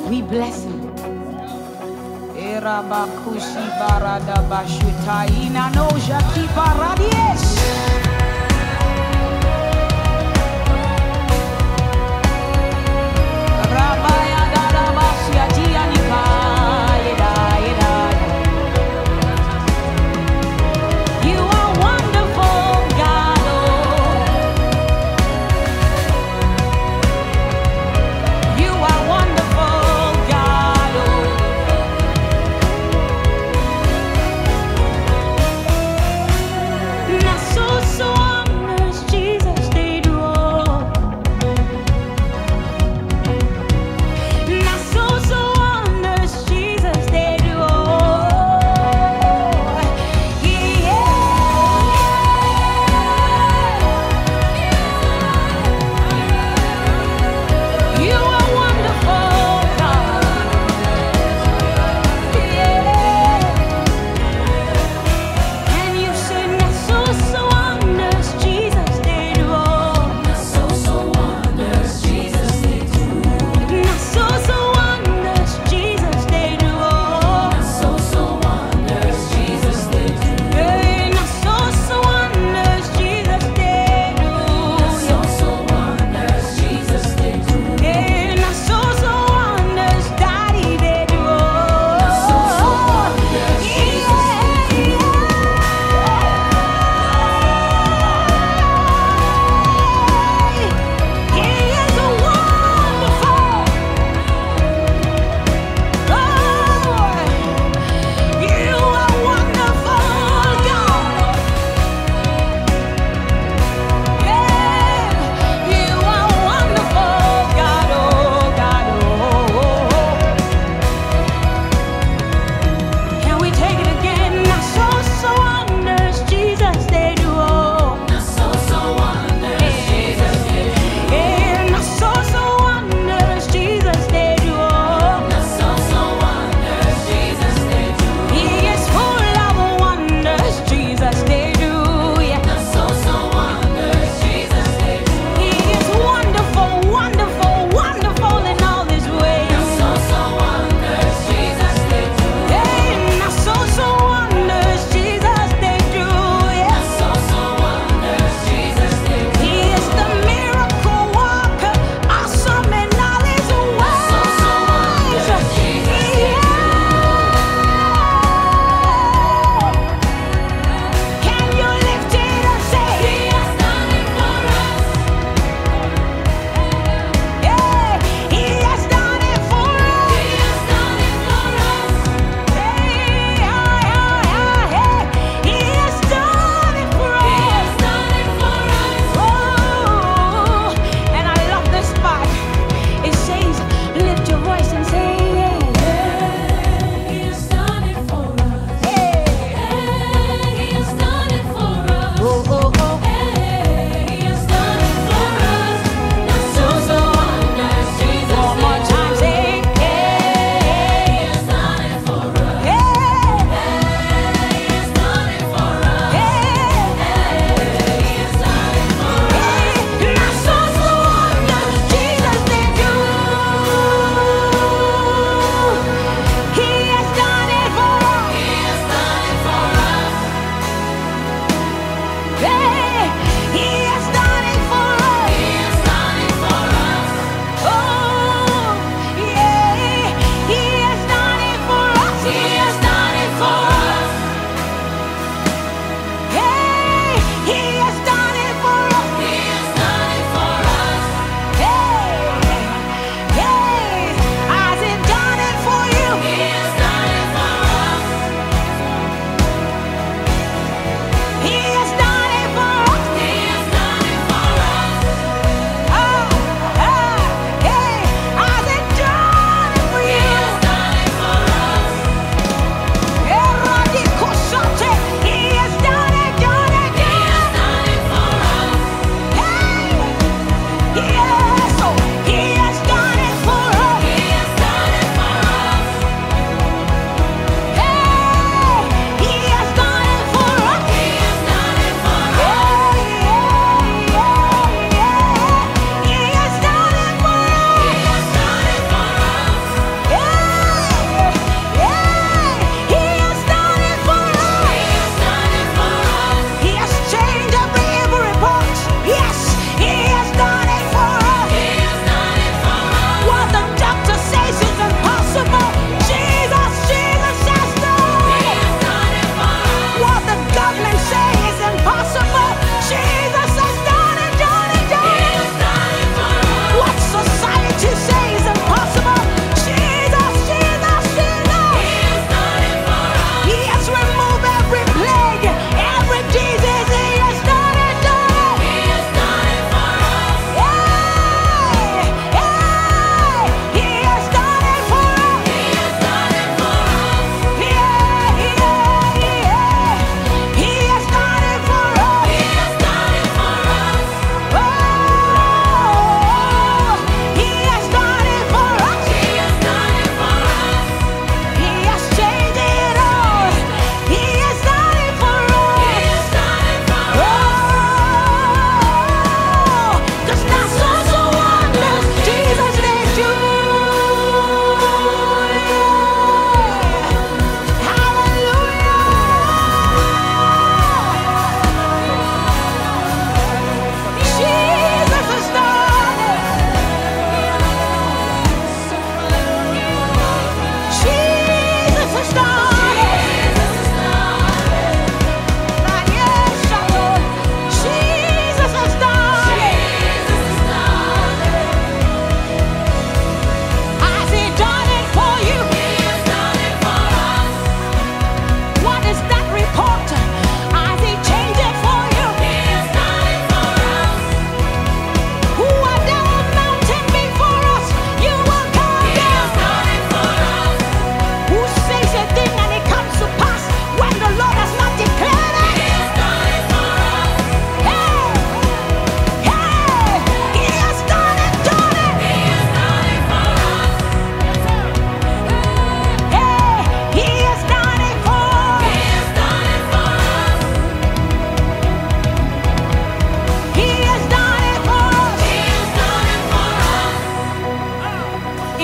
We bless him. Erabakushi barada bashutaina no jaki baradies. Rabaya dada basiati anika yeda yeda. You are wonderful, God. Oh, you are wonderful, God. Oh, na so so.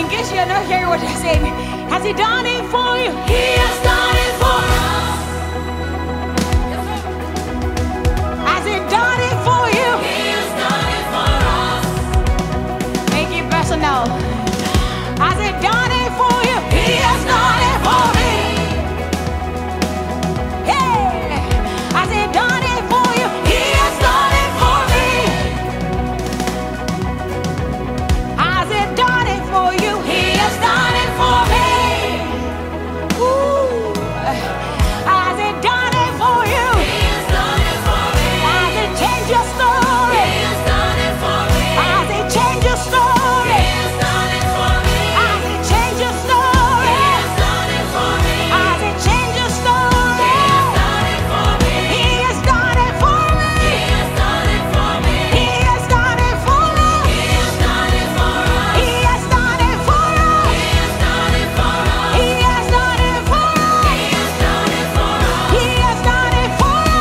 In case you're not hearing what I'm saying, has He done it for you? He has done it for us. Has He done it for you? He has done it for us. Make it personal. Has He done it for you? He has done it for me. Hey, has He done it for you? He has done it for me. Has He done it for you? He has done it for me. Ooh. Has He done it for you? He has done it for me. Has He changed your story? He has done it for me. Has He changed your story? He has done it for me. Has He changed your story? He has done it for me. Has He changed your story? He has done it for me. He has done it for me. He has done it for me. He has done it for us. He has done it for us. He has done it for us. He has done it for us. He has done it for us. He has done it for us. He has done it for us.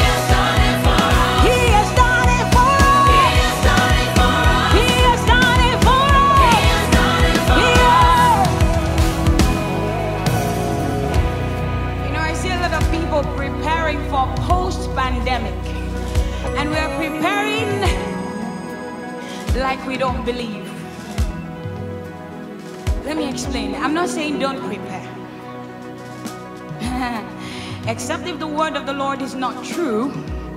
He has done it for us. He has done it for us. He has done it for us. He has done it for us. You know, I see a lot of people preparing for post-pandemic, and we are preparing like we don't believe. Let me explain. I'm not saying don't prepare. Except if the word of the Lord is not true.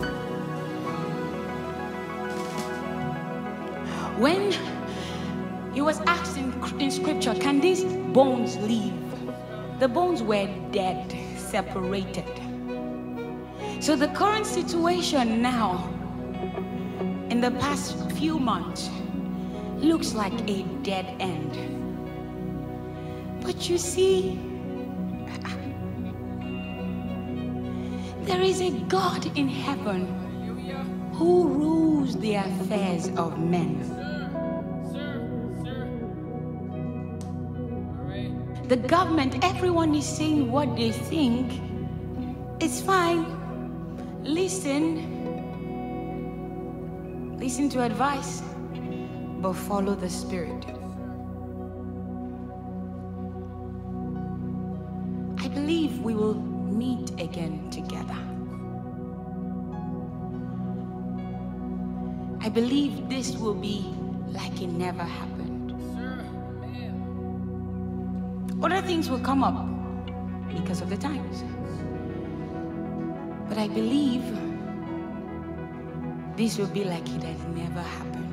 When he was asked in scripture, can these bones live? The bones were dead, separated. So the current situation now, in the past few months, looks like a dead end. But you see, there is a God in heaven who rules the affairs of men. The government, everyone is saying what they think. It's fine. Listen to advice, but follow the Spirit. I believe we will meet again together. I believe this will be like it never happened. Other things will come up because of the times. But I believe this will be like it has never happened.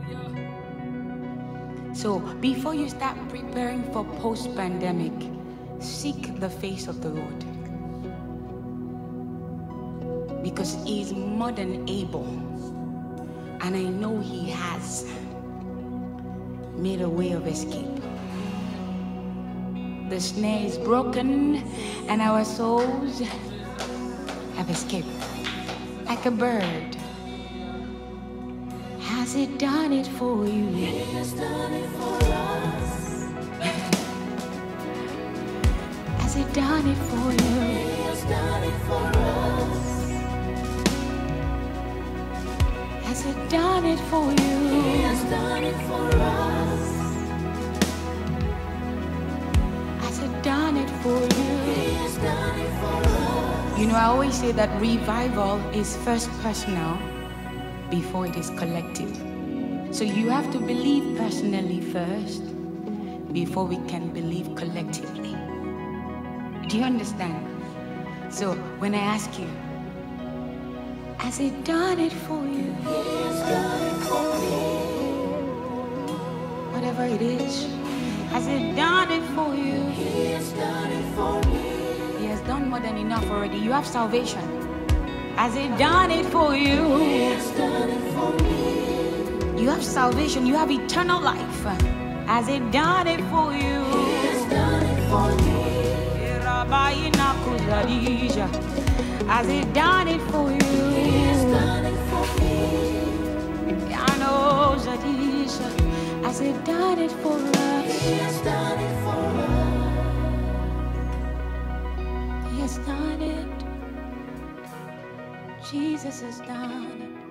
So before you start preparing for post-pandemic, seek the face of the Lord. Because He is more than able. And I know He has made a way of escape. The snare is broken and our souls have escaped like a bird. Has He done it for you? He has done it for us. Has He done it for you? He has done it for us. Has He done it for you? He has done it for us. Has He done it for you? He has done it for us. You know, I always say that revival is first personal before it is collective. So you have to believe personally first before we can believe collectively. Do you understand? So when I ask you, has He done it for you? He has done it for me. Whatever it is, has He done it for you? He has done it for me. He has done more than enough already. You have salvation. Has He done it for you? He has done it for me. You have salvation. You have eternal life. Has He done it for you? He has done it for me. Has He done it for you? He has done it for me. I know Zadisha. Has He done it for us? He has done it for us. He has done it. Jesus has done it.